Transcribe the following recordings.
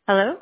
Hello?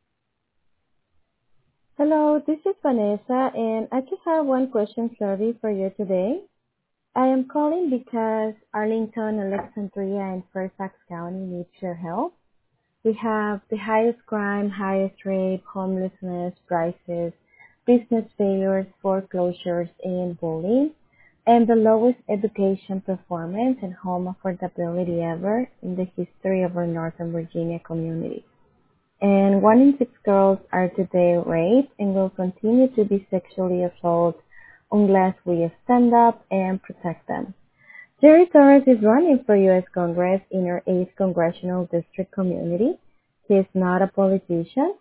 Hello, this is Vanessa, and I just have one question survey for you today. I am calling because Arlington, Alexandria, and Fairfax County needs your help. We have the highest crime, highest rape, homelessness, prices, business failures, foreclosures, and bullying, and the lowest education performance and home affordability ever in the history of our Northern Virginia community. And 1 in 6 girls are today raped and will continue to be sexually assaulted unless we stand up and protect them. Jerry Torres is running for U.S. Congress in our 8th Congressional District community. He is not a politician.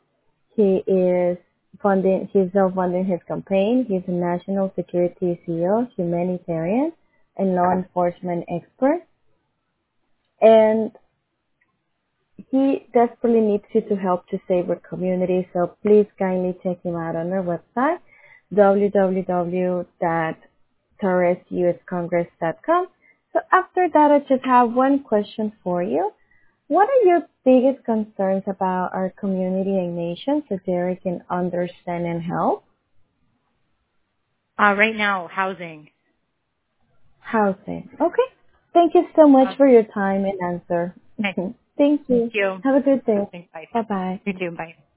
He's self-funding his campaign. He's a national security CEO, humanitarian, and law enforcement expert. And he desperately needs you to help to save our community, so please kindly check him out on our website, www.torresuscongress.com. So after that, I just have one question for you. What are your biggest concerns about our community and nation so Jerry can understand and help? Right now, housing. Housing. Okay. Thank you so much Uh, for your time and answer. okay. Thank Thank you. you. Have a good day. Thanks. Bye. Bye-bye. You too. Bye.